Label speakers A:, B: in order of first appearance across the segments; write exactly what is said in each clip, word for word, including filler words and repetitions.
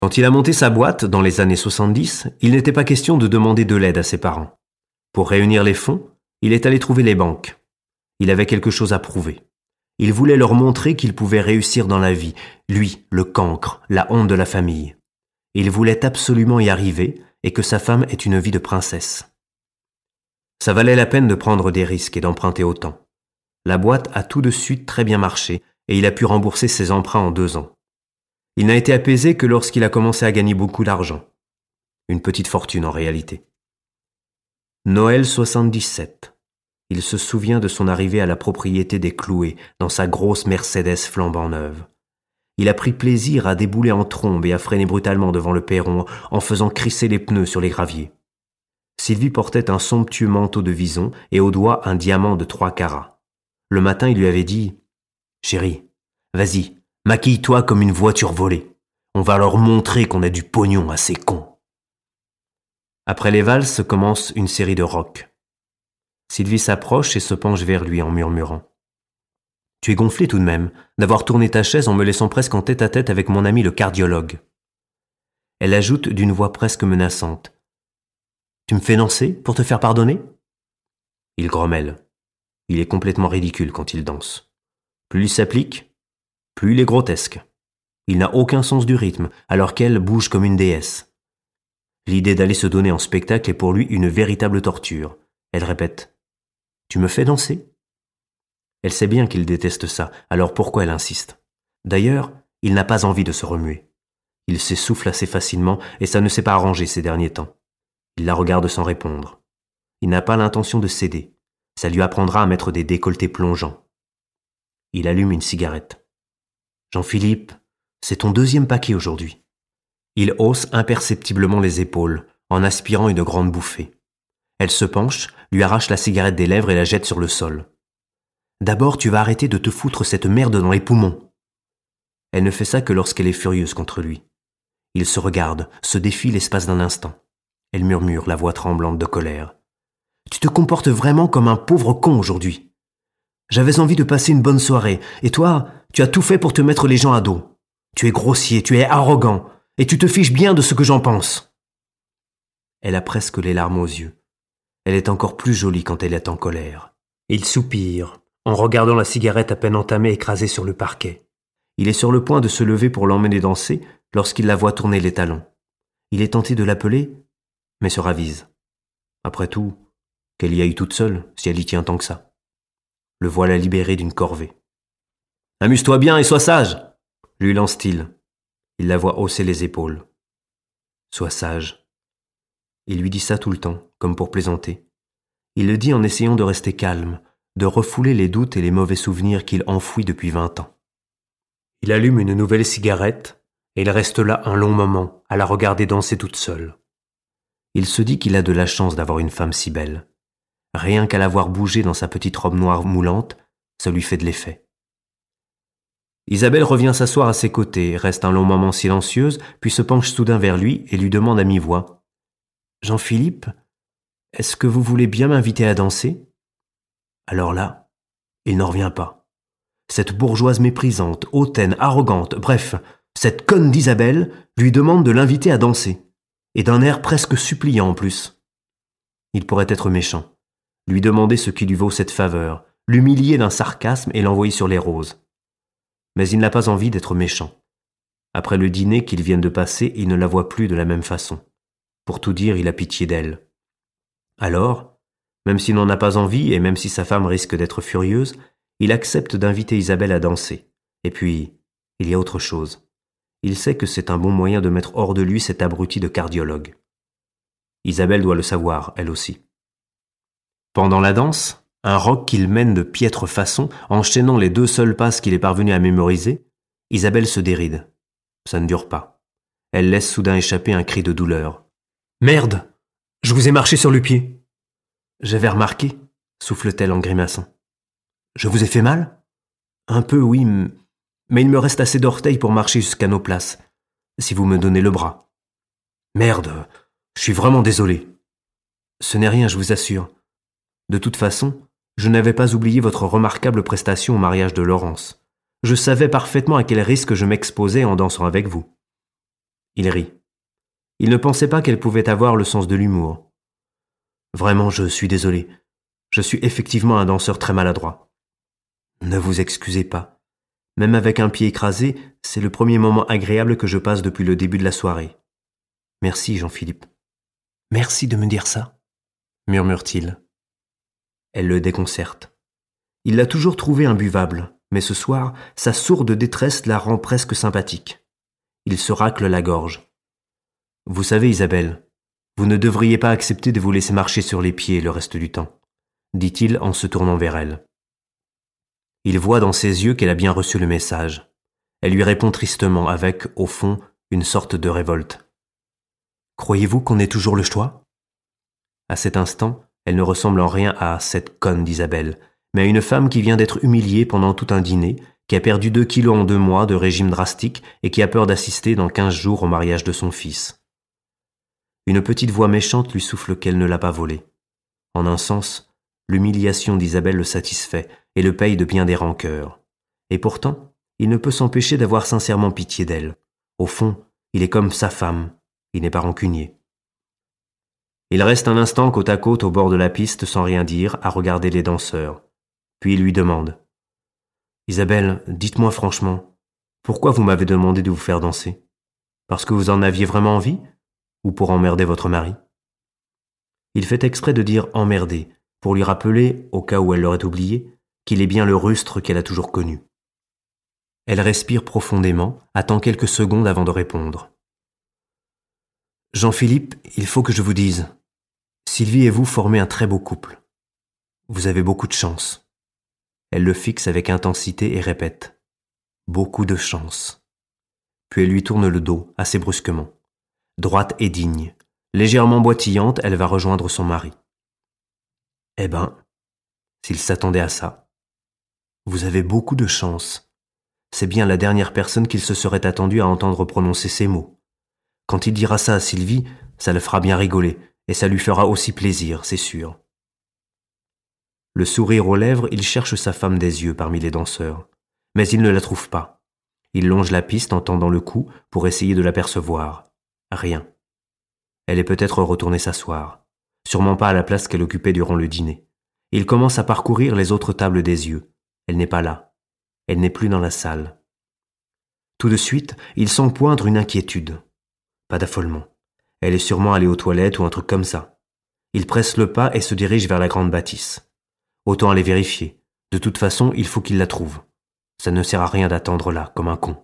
A: Quand il a monté sa boîte dans les années soixante-dix, il n'était pas question de demander de l'aide à ses parents. Pour réunir les fonds, il est allé trouver les banques. Il avait quelque chose à prouver. Il voulait leur montrer qu'il pouvait réussir dans la vie, lui, le cancre, la honte de la famille. Il voulait absolument y arriver et que sa femme ait une vie de princesse. Ça valait la peine de prendre des risques et d'emprunter autant. La boîte a tout de suite très bien marché et il a pu rembourser ses emprunts en deux ans. Il n'a été apaisé que lorsqu'il a commencé à gagner beaucoup d'argent. Une petite fortune en réalité. Noël soixante-dix-sept. Il se souvient de son arrivée à la propriété des Clouet dans sa grosse Mercedes flambant neuve. Il a pris plaisir à débouler en trombe et à freiner brutalement devant le perron en faisant crisser les pneus sur les graviers. Sylvie portait un somptueux manteau de vison et au doigt un diamant de trois carats. Le matin, il lui avait dit « Chérie, vas-y, maquille-toi comme une voiture volée. On va leur montrer qu'on a du pognon à ces cons. » Après les valses commence une série de rock. Sylvie s'approche et se penche vers lui en murmurant « Tu es gonflé tout de même d'avoir tourné ta chaise en me laissant presque en tête-à-tête avec mon ami le cardiologue. » Elle ajoute d'une voix presque menaçante « Tu me fais danser pour te faire pardonner ?» Il grommelle. Il est complètement ridicule quand il danse. Plus il s'applique, plus il est grotesque. Il n'a aucun sens du rythme, alors qu'elle bouge comme une déesse. L'idée d'aller se donner en spectacle est pour lui une véritable torture. Elle répète « Tu me fais danser ?» Elle sait bien qu'il déteste ça, alors pourquoi elle insiste? D'ailleurs, il n'a pas envie de se remuer. Il s'essouffle assez facilement et ça ne s'est pas arrangé ces derniers temps. Il la regarde sans répondre. Il n'a pas l'intention de céder. Ça lui apprendra à mettre des décolletés plongeants. Il allume une cigarette. « Jean-Philippe, c'est ton deuxième paquet aujourd'hui. » Il hausse imperceptiblement les épaules, en aspirant une grande bouffée. Elle se penche, lui arrache la cigarette des lèvres et la jette sur le sol. « D'abord, tu vas arrêter de te foutre cette merde dans les poumons. » Elle ne fait ça que lorsqu'elle est furieuse contre lui. Ils se regardent, se défient l'espace d'un instant. Elle murmure, la voix tremblante de colère. « Tu te comportes vraiment comme un pauvre con aujourd'hui. J'avais envie de passer une bonne soirée, et toi, tu as tout fait pour te mettre les gens à dos. Tu es grossier, tu es arrogant, et tu te fiches bien de ce que j'en pense. » Elle a presque les larmes aux yeux. Elle est encore plus jolie quand elle est en colère. Il soupire, en regardant la cigarette à peine entamée écrasée sur le parquet. Il est sur le point de se lever pour l'emmener danser lorsqu'il la voit tourner les talons. Il est tenté de l'appeler, mais se ravise. Après tout, qu'elle y aille toute seule, si elle y tient tant que ça. Le voilà libéré d'une corvée. « Amuse-toi bien et sois sage !» lui lance-t-il. Il la voit hausser les épaules. « Sois sage. » Il lui dit ça tout le temps, comme pour plaisanter. Il le dit en essayant de rester calme, de refouler les doutes et les mauvais souvenirs qu'il enfouit depuis vingt ans. Il allume une nouvelle cigarette et il reste là un long moment, à la regarder danser toute seule. Il se dit qu'il a de la chance d'avoir une femme si belle. Rien qu'à la voir bouger dans sa petite robe noire moulante, ça lui fait de l'effet. Isabelle revient s'asseoir à ses côtés, reste un long moment silencieuse, puis se penche soudain vers lui et lui demande à mi-voix « Jean-Philippe, est-ce que vous voulez bien m'inviter à danser ?» Alors là, il n'en revient pas. Cette bourgeoise méprisante, hautaine, arrogante, bref, cette conne d'Isabelle lui demande de l'inviter à danser, et d'un air presque suppliant en plus. Il pourrait être méchant, lui demander ce qui lui vaut cette faveur, l'humilier d'un sarcasme et l'envoyer sur les roses. Mais il n'a pas envie d'être méchant. Après le dîner qu'ils viennent de passer, il ne la voit plus de la même façon. Pour tout dire, il a pitié d'elle. Alors, même s'il n'en a pas envie et même si sa femme risque d'être furieuse, il accepte d'inviter Isabelle à danser. Et puis, il y a autre chose. Il sait que c'est un bon moyen de mettre hors de lui cet abruti de cardiologue. Isabelle doit le savoir, elle aussi. Pendant la danse, un rock qu'il mène de piètre façon, enchaînant les deux seules passes qu'il est parvenu à mémoriser, Isabelle se déride. Ça ne dure pas. Elle laisse soudain échapper un cri de douleur. « Merde! Je vous ai marché sur le pied !»« J'avais remarqué, » souffle-t-elle en grimaçant. « Je vous ai fait mal ?»« Un peu, oui, mais il me reste assez d'orteils pour marcher jusqu'à nos places, si vous me donnez le bras. »« Merde, je suis vraiment désolé. »« Ce n'est rien, je vous assure. De toute façon, je n'avais pas oublié votre remarquable prestation au mariage de Laurence. Je savais parfaitement à quel risque je m'exposais en dansant avec vous. » Il rit. Il ne pensait pas qu'elle pouvait avoir le sens de l'humour. « Vraiment, je suis désolé. Je suis effectivement un danseur très maladroit. »« Ne vous excusez pas. Même avec un pied écrasé, c'est le premier moment agréable que je passe depuis le début de la soirée. Merci, Jean-Philippe. »« Merci de me dire ça, » murmure-t-il. Elle le déconcerte. Il l'a toujours trouvé imbuvable, mais ce soir, sa sourde détresse la rend presque sympathique. Il se racle la gorge. « Vous savez, Isabelle, vous ne devriez pas accepter de vous laisser marcher sur les pieds le reste du temps, » dit-il en se tournant vers elle. Il voit dans ses yeux qu'elle a bien reçu le message. Elle lui répond tristement avec, au fond, une sorte de révolte. « Croyez-vous qu'on ait toujours le choix ?» À cet instant, elle ne ressemble en rien à cette conne d'Isabelle, mais à une femme qui vient d'être humiliée pendant tout un dîner, qui a perdu deux kilos en deux mois de régime drastique et qui a peur d'assister dans quinze jours au mariage de son fils. Une petite voix méchante lui souffle qu'elle ne l'a pas volé. En un sens, l'humiliation d'Isabelle le satisfait et le paye de bien des rancœurs. Et pourtant, il ne peut s'empêcher d'avoir sincèrement pitié d'elle. Au fond, il est comme sa femme, il n'est pas rancunier. Il reste un instant côte à côte au bord de la piste sans rien dire, à regarder les danseurs. Puis il lui demande « Isabelle, dites-moi franchement, pourquoi vous m'avez demandé de vous faire danser? Parce que vous en aviez vraiment envie? Ou pour emmerder votre mari ?» Il fait exprès de dire « emmerder » pour lui rappeler, au cas où elle l'aurait oublié, qu'il est bien le rustre qu'elle a toujours connu. Elle respire profondément, attend quelques secondes avant de répondre. « Jean-Philippe, il faut que je vous dise, Sylvie et vous formez un très beau couple. Vous avez beaucoup de chance. » Elle le fixe avec intensité et répète « beaucoup de chance ». Puis elle lui tourne le dos, assez brusquement. Droite et digne, légèrement boitillante, elle va rejoindre son mari. « Eh ben, s'il s'attendait à ça, vous avez beaucoup de chance. C'est bien la dernière personne qu'il se serait attendu à entendre prononcer ces mots. Quand il dira ça à Sylvie, ça le fera bien rigoler, et ça lui fera aussi plaisir, c'est sûr. » Le sourire aux lèvres, il cherche sa femme des yeux parmi les danseurs, mais il ne la trouve pas. Il longe la piste en tendant le cou pour essayer de l'apercevoir. Rien. Elle est peut-être retournée s'asseoir, sûrement pas à la place qu'elle occupait durant le dîner. Il commence à parcourir les autres tables des yeux. Elle n'est pas là. Elle n'est plus dans la salle. Tout de suite, il sent poindre une inquiétude. Pas d'affolement. Elle est sûrement allée aux toilettes ou un truc comme ça. Il presse le pas et se dirige vers la grande bâtisse. Autant aller vérifier. De toute façon, il faut qu'il la trouve. Ça ne sert à rien d'attendre là, comme un con.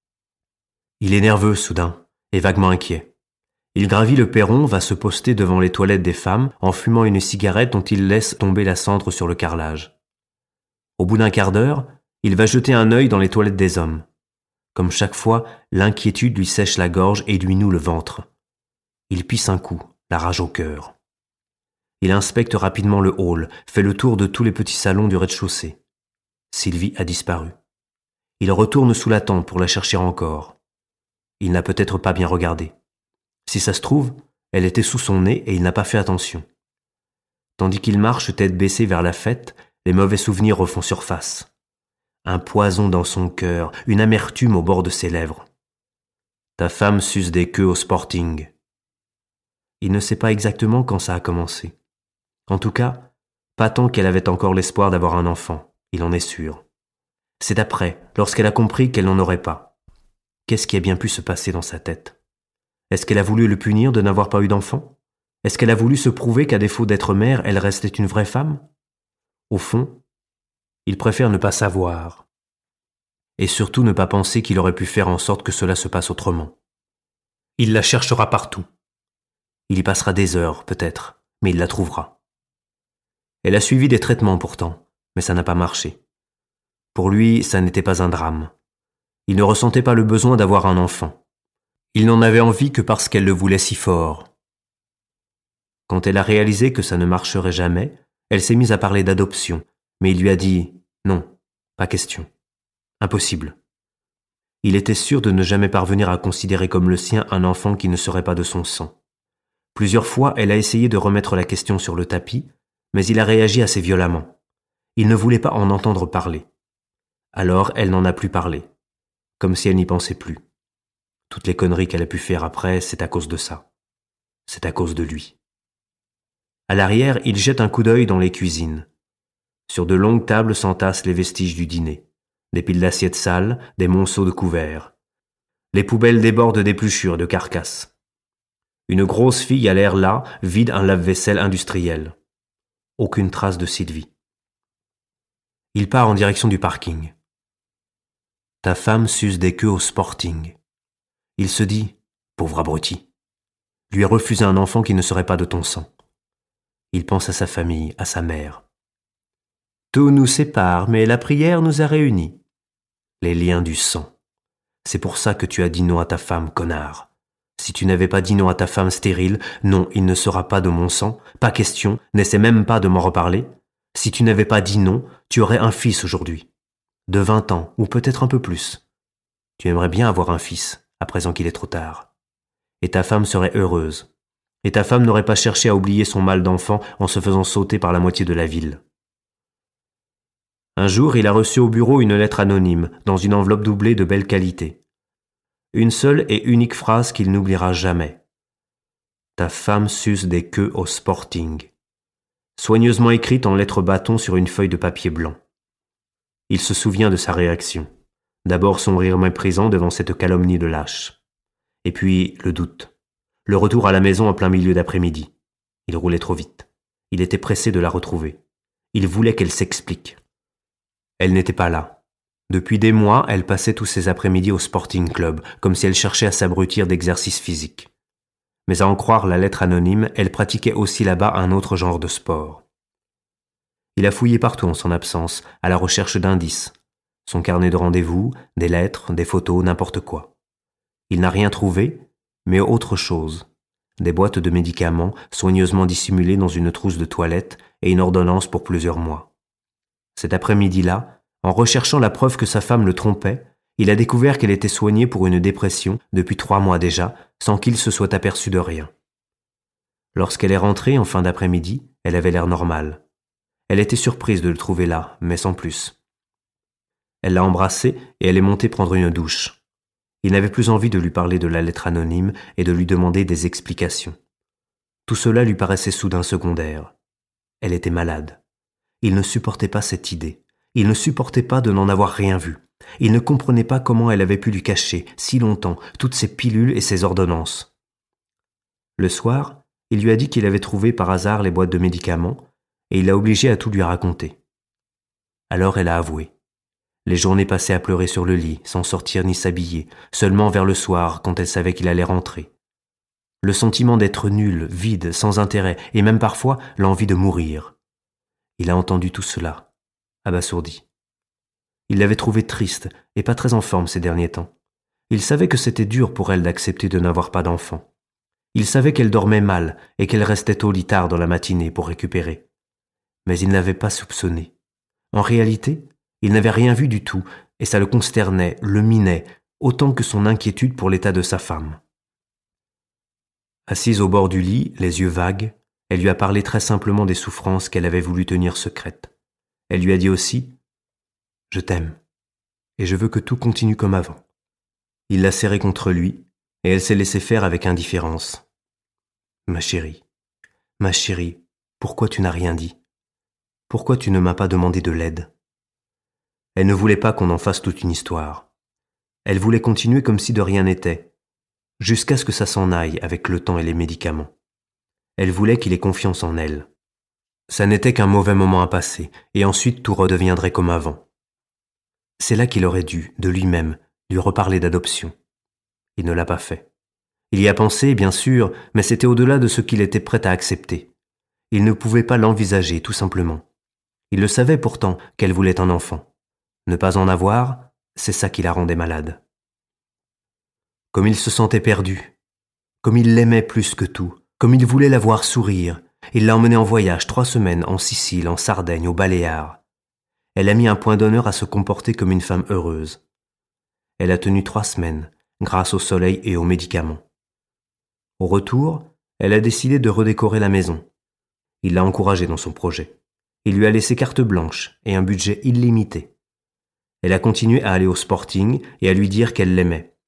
A: Il est nerveux, soudain, et vaguement inquiet. Il gravit le perron, va se poster devant les toilettes des femmes, en fumant une cigarette dont il laisse tomber la cendre sur le carrelage. Au bout d'un quart d'heure, il va jeter un œil dans les toilettes des hommes. Comme chaque fois, l'inquiétude lui sèche la gorge et lui noue le ventre. Il pisse un coup, la rage au cœur. Il inspecte rapidement le hall, fait le tour de tous les petits salons du rez-de-chaussée. Sylvie a disparu. Il retourne sous la tente pour la chercher encore. Il n'a peut-être pas bien regardé. Si ça se trouve, elle était sous son nez et il n'a pas fait attention. Tandis qu'il marche tête baissée vers la fête, les mauvais souvenirs refont surface. Un poison dans son cœur, une amertume au bord de ses lèvres. Ta femme suce des queues au Sporting. Il ne sait pas exactement quand ça a commencé. En tout cas, pas tant qu'elle avait encore l'espoir d'avoir un enfant, il en est sûr. C'est après, lorsqu'elle a compris qu'elle n'en aurait pas. Qu'est-ce qui a bien pu se passer dans sa tête? Est-ce qu'elle a voulu le punir de n'avoir pas eu d'enfant? Est-ce qu'elle a voulu se prouver qu'à défaut d'être mère, elle restait une vraie femme? Au fond, il préfère ne pas savoir. Et surtout ne pas penser qu'il aurait pu faire en sorte que cela se passe autrement. Il la cherchera partout. Il y passera des heures, peut-être, mais il la trouvera. Elle a suivi des traitements pourtant, mais ça n'a pas marché. Pour lui, ça n'était pas un drame. Il ne ressentait pas le besoin d'avoir un enfant. Il n'en avait envie que parce qu'elle le voulait si fort. Quand elle a réalisé que ça ne marcherait jamais, elle s'est mise à parler d'adoption, mais il lui a dit « non, pas question, impossible ». Il était sûr de ne jamais parvenir à considérer comme le sien un enfant qui ne serait pas de son sang. Plusieurs fois, elle a essayé de remettre la question sur le tapis, mais il a réagi assez violemment. Il ne voulait pas en entendre parler. Alors, elle n'en a plus parlé, comme si elle n'y pensait plus. Toutes les conneries qu'elle a pu faire après, c'est à cause de ça. C'est à cause de lui. À l'arrière, il jette un coup d'œil dans les cuisines. Sur de longues tables s'entassent les vestiges du dîner. Des piles d'assiettes sales, des monceaux de couverts. Les poubelles débordent d'épluchures et de carcasses. Une grosse fille à l'air las vide un lave-vaisselle industriel. Aucune trace de Sylvie. Il part en direction du parking. Ta femme suce des queues au Sporting. Il se dit, pauvre abruti, lui a refusé un enfant qui ne serait pas de ton sang. Il pense à sa famille, à sa mère. Tout nous sépare, mais la prière nous a réunis. Les liens du sang. C'est pour ça que tu as dit non à ta femme, connard. Si tu n'avais pas dit non à ta femme stérile, non, il ne sera pas de mon sang, pas question, n'essaie même pas de m'en reparler. Si tu n'avais pas dit non, tu aurais un fils aujourd'hui. De vingt ans, ou peut-être un peu plus. Tu aimerais bien avoir un fils, à présent qu'il est trop tard. Et ta femme serait heureuse. Et ta femme n'aurait pas cherché à oublier son mal d'enfant en se faisant sauter par la moitié de la ville. Un jour, il a reçu au bureau une lettre anonyme, dans une enveloppe doublée de belle qualité. Une seule et unique phrase qu'il n'oubliera jamais. Ta femme suce des queues au Sporting. Soigneusement écrite en lettres bâton sur une feuille de papier blanc. Il se souvient de sa réaction. D'abord son rire méprisant devant cette calomnie de lâche. Et puis le doute. Le retour à la maison en plein milieu d'après-midi. Il roulait trop vite. Il était pressé de la retrouver. Il voulait qu'elle s'explique. Elle n'était pas là. Depuis des mois, elle passait tous ses après-midi au Sporting Club, comme si elle cherchait à s'abrutir d'exercices physiques. Mais à en croire la lettre anonyme, elle pratiquait aussi là-bas un autre genre de sport. Il a fouillé partout en son absence, à la recherche d'indices. Son carnet de rendez-vous, des lettres, des photos, n'importe quoi. Il n'a rien trouvé, mais autre chose. Des boîtes de médicaments soigneusement dissimulées dans une trousse de toilette et une ordonnance pour plusieurs mois. Cet après-midi-là, en recherchant la preuve que sa femme le trompait, il a découvert qu'elle était soignée pour une dépression depuis trois mois déjà, sans qu'il se soit aperçu de rien. Lorsqu'elle est rentrée en fin d'après-midi, elle avait l'air normale. Elle était surprise de le trouver là, mais sans plus. Elle l'a embrassé et elle est montée prendre une douche. Il n'avait plus envie de lui parler de la lettre anonyme et de lui demander des explications. Tout cela lui paraissait soudain secondaire. Elle était malade. Il ne supportait pas cette idée. Il ne supportait pas de n'en avoir rien vu. Il ne comprenait pas comment elle avait pu lui cacher, si longtemps, toutes ces pilules et ces ordonnances. Le soir, il lui a dit qu'il avait trouvé par hasard les boîtes de médicaments, et il l'a obligée à tout lui raconter. Alors elle a avoué. Les journées passées à pleurer sur le lit, sans sortir ni s'habiller, seulement vers le soir, quand elle savait qu'il allait rentrer. Le sentiment d'être nul, vide, sans intérêt, et même parfois l'envie de mourir. Il a entendu tout cela, abasourdi. Il l'avait trouvée triste et pas très en forme ces derniers temps. Il savait que c'était dur pour elle d'accepter de n'avoir pas d'enfant. Il savait qu'elle dormait mal et qu'elle restait au lit tard dans la matinée pour récupérer. Mais il n'avait pas soupçonné. En réalité, il n'avait rien vu du tout et ça le consternait, le minait, autant que son inquiétude pour l'état de sa femme. Assise au bord du lit, les yeux vagues, elle lui a parlé très simplement des souffrances qu'elle avait voulu tenir secrètes. Elle lui a dit aussi « Je t'aime, et je veux que tout continue comme avant. » Il l'a serrée contre lui, et elle s'est laissée faire avec indifférence. « Ma chérie, ma chérie, pourquoi tu n'as rien dit? Pourquoi tu ne m'as pas demandé de l'aide ?» Elle ne voulait pas qu'on en fasse toute une histoire. Elle voulait continuer comme si de rien n'était, jusqu'à ce que ça s'en aille avec le temps et les médicaments. Elle voulait qu'il ait confiance en elle. Ça n'était qu'un mauvais moment à passer, et ensuite tout redeviendrait comme avant. C'est là qu'il aurait dû, de lui-même, lui reparler d'adoption. Il ne l'a pas fait. Il y a pensé, bien sûr, mais c'était au-delà de ce qu'il était prêt à accepter. Il ne pouvait pas l'envisager, tout simplement. Il le savait pourtant qu'elle voulait un enfant. Ne pas en avoir, c'est ça qui la rendait malade. Comme il se sentait perdu, comme il l'aimait plus que tout, comme il voulait la voir sourire, il l'a emmenée en voyage trois semaines en Sicile, en Sardaigne, aux Baléares. Elle a mis un point d'honneur à se comporter comme une femme heureuse. Elle a tenu trois semaines, grâce au soleil et aux médicaments. Au retour, elle a décidé de redécorer la maison. Il l'a encouragée dans son projet. Il lui a laissé carte blanche et un budget illimité. Elle a continué à aller au Sporting et à lui dire qu'elle l'aimait.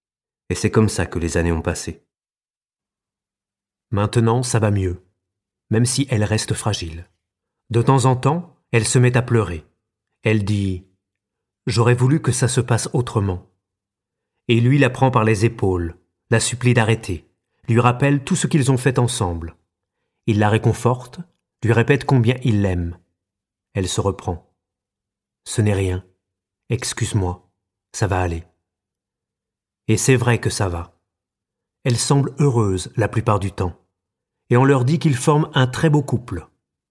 A: Et c'est comme ça que les années ont passé.
B: Maintenant, ça va mieux, même si elle reste fragile. De temps en temps, elle se met à pleurer. Elle dit « J'aurais voulu que ça se passe autrement ». Et lui la prend par les épaules, la supplie d'arrêter, lui rappelle tout ce qu'ils ont fait ensemble. Il la réconforte, lui répète combien il l'aime. Elle se reprend. « Ce n'est rien. Excuse-moi, ça va aller. » Et c'est vrai que ça va. Elle semble heureuse la plupart du temps, et on leur dit qu'ils forment un très beau couple.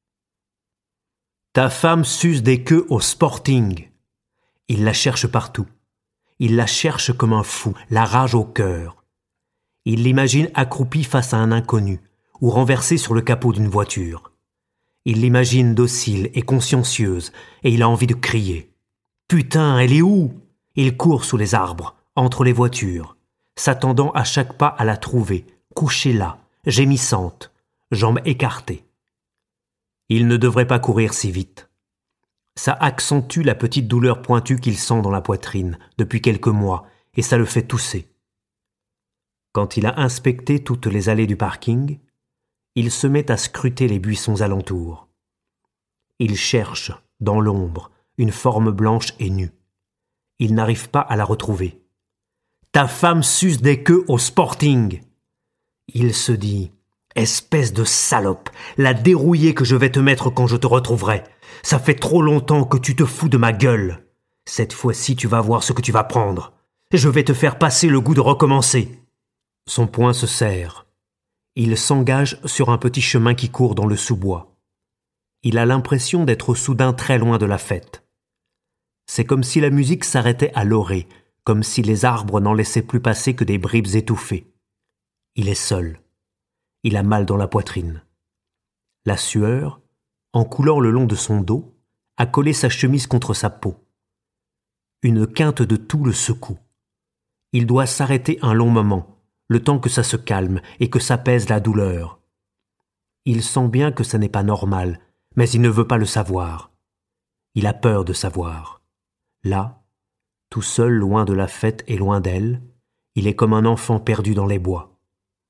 B: Ta femme suce des queues au Sporting. Il la cherche partout. Il la cherche comme un fou, la rage au cœur. Il l'imagine accroupie face à un inconnu, ou renversée sur le capot d'une voiture. Il l'imagine docile et consciencieuse, et il a envie de crier. Putain, elle est où? Il court sous les arbres, entre les voitures, s'attendant à chaque pas à la trouver, couchée là, gémissante, jambes écartées. Il ne devrait pas courir si vite. Ça accentue la petite douleur pointue qu'il sent dans la poitrine depuis quelques mois, et ça le fait tousser. Quand il a inspecté toutes les allées du parking, il se met à scruter les buissons alentours. Il cherche, dans l'ombre, une forme blanche et nue. Il n'arrive pas à la retrouver. « Ta femme suce des queues au Sporting !» Il se dit « Espèce de salope, la dérouillée que je vais te mettre quand je te retrouverai. Ça fait trop longtemps que tu te fous de ma gueule. Cette fois-ci, tu vas voir ce que tu vas prendre. Je vais te faire passer le goût de recommencer. » Son poing se serre. Il s'engage sur un petit chemin qui court dans le sous-bois. Il a l'impression d'être soudain très loin de la fête. C'est comme si la musique s'arrêtait à l'orée, comme si les arbres n'en laissaient plus passer que des bribes étouffées. Il est seul. Il a mal dans la poitrine. La sueur, en coulant le long de son dos, a collé sa chemise contre sa peau. Une quinte de toux le secoue. Il doit s'arrêter un long moment, le temps que ça se calme et que s'apaise la douleur. Il sent bien que ça n'est pas normal, mais il ne veut pas le savoir. Il a peur de savoir. Là, tout seul loin de la fête et loin d'elle, il est comme un enfant perdu dans les bois.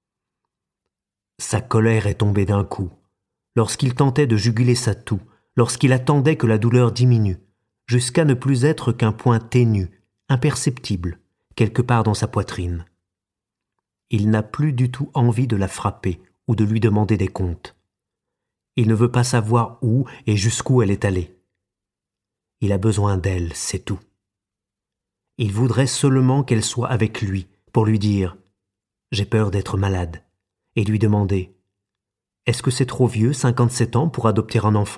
B: Sa colère est tombée d'un coup, lorsqu'il tentait de juguler sa toux, lorsqu'il attendait que la douleur diminue, jusqu'à ne plus être qu'un point ténu, imperceptible, quelque part dans sa poitrine. Il n'a plus du tout envie de la frapper ou de lui demander des comptes. Il ne veut pas savoir où et jusqu'où elle est allée. Il a besoin d'elle, c'est tout. Il voudrait seulement qu'elle soit avec lui pour lui dire « J'ai peur d'être malade » et lui demander « Est-ce que c'est trop vieux, cinquante-sept ans, pour adopter un enfant ?»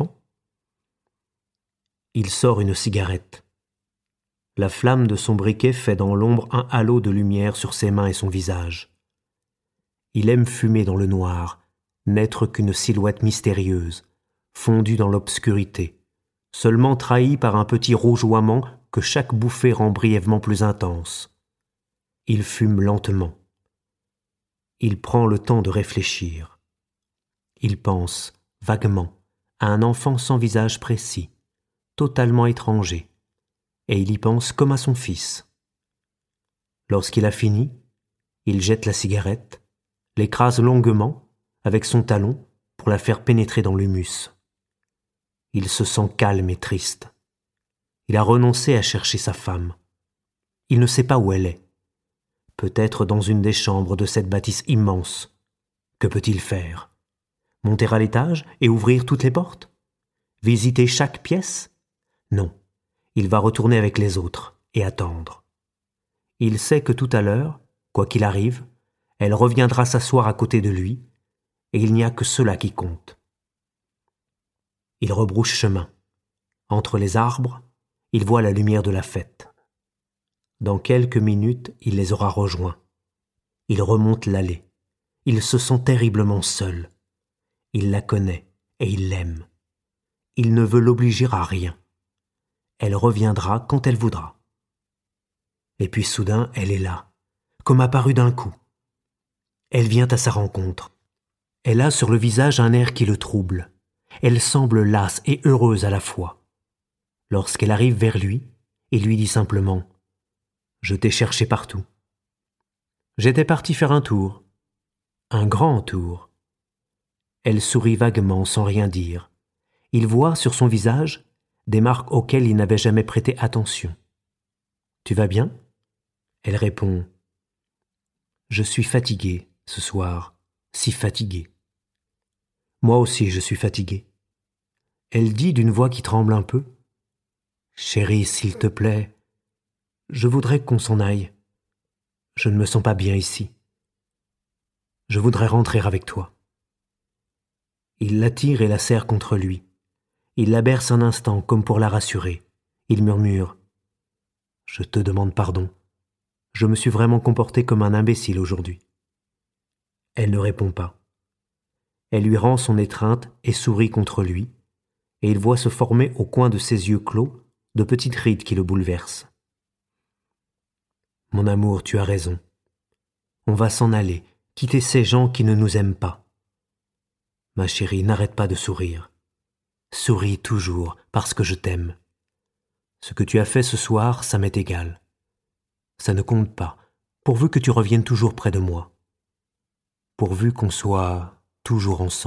B: Il sort une cigarette. La flamme de son briquet fait dans l'ombre un halo de lumière sur ses mains et son visage. Il aime fumer dans le noir, n'être qu'une silhouette mystérieuse, fondue dans l'obscurité, seulement trahie par un petit rougeoiement que chaque bouffée rend brièvement plus intense. Il fume lentement. Il prend le temps de réfléchir. Il pense, vaguement, à un enfant sans visage précis, totalement étranger, et il y pense comme à son fils. Lorsqu'il a fini, il jette la cigarette, l'écrase longuement, avec son talon, pour la faire pénétrer dans l'humus. Il se sent calme et triste. Il a renoncé à chercher sa femme. Il ne sait pas où elle est. Peut-être dans une des chambres de cette bâtisse immense. Que peut-il faire? Monter à l'étage et ouvrir toutes les portes? Visiter chaque pièce? Non. Il va retourner avec les autres et attendre. Il sait que tout à l'heure, quoi qu'il arrive, elle reviendra s'asseoir à côté de lui, et il n'y a que cela qui compte. Il rebrousse chemin. Entre les arbres, il voit la lumière de la fête. Dans quelques minutes, il les aura rejoints. Il remonte l'allée. Il se sent terriblement seul. Il la connaît et il l'aime. Il ne veut l'obliger à rien. Elle reviendra quand elle voudra. Et puis soudain, elle est là, comme apparue d'un coup. Elle vient à sa rencontre. Elle a sur le visage un air qui le trouble. Elle semble lasse et heureuse à la fois. Lorsqu'elle arrive vers lui, il lui dit simplement « Je t'ai cherché partout ». J'étais parti faire un tour. Un grand tour. Elle sourit vaguement sans rien dire. Il voit sur son visage des marques auxquelles il n'avait jamais prêté attention. « Tu vas bien ?» Elle répond « Je suis fatiguée ce soir, si fatiguée. »« Moi aussi je suis fatiguée. » Elle dit d'une voix qui tremble un peu « Chérie, s'il te plaît, je voudrais qu'on s'en aille. Je ne me sens pas bien ici. Je voudrais rentrer avec toi. » Il l'attire et la serre contre lui. Il la berce un instant comme pour la rassurer. Il murmure « Je te demande pardon. Je me suis vraiment comporté comme un imbécile aujourd'hui. » Elle ne répond pas. Elle lui rend son étreinte et sourit contre lui, et il voit se former au coin de ses yeux clos de petites rides qui le bouleversent. « Mon amour, tu as raison. On va s'en aller, quitter ces gens qui ne nous aiment pas. Ma chérie, n'arrête pas de sourire. Souris toujours, parce que je t'aime. Ce que tu as fait ce soir, ça m'est égal. Ça ne compte pas, pourvu que tu reviennes toujours près de moi. Pourvu qu'on soit toujours ensemble. »